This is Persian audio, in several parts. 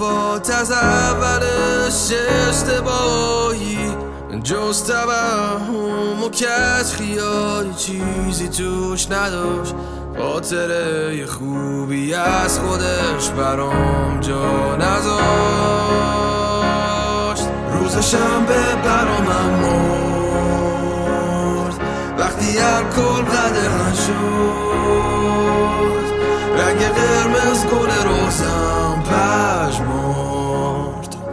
وفات از اولش اشتباهی، جز توهم و کج خیالی چیزی توش نداشت. خاطره خوبی از خودش برام جا نذاشت. روز شنبه برامم مرد وقتی الکل قدغن شد. رنگ قرمز گل روزم پژمرد.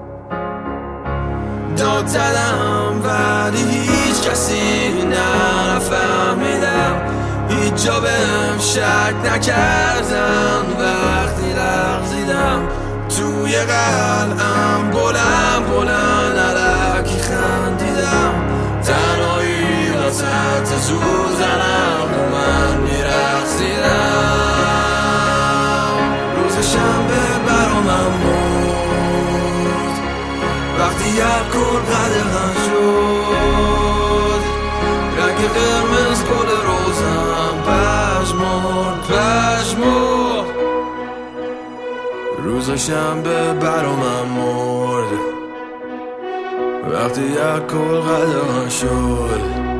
داد زدم ولی هیچ کسی نفهمیدم، هیچ جا بهم شک نکردن. وقتی لغزیدم توی قلعم بلند بلند علکی خندیدم. تنهایی وسط سوزنم و من میرقصیدم. روز شنبه برامم مرد وقتی الکل قدغن شد. رنگ قرمز گل روزم پژمرد. روز شنبه برامم مرد وقتی الکل قدغن شد.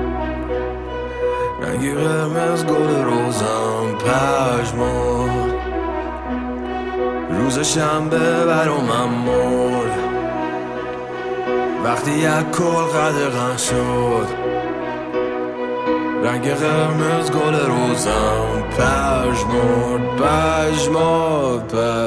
رنگ قرمز گل روزم پژمرد. روز شنبه برامم مرد وقتی الکل قدغن شد. رنگ قرمز گل روزم پژمرد.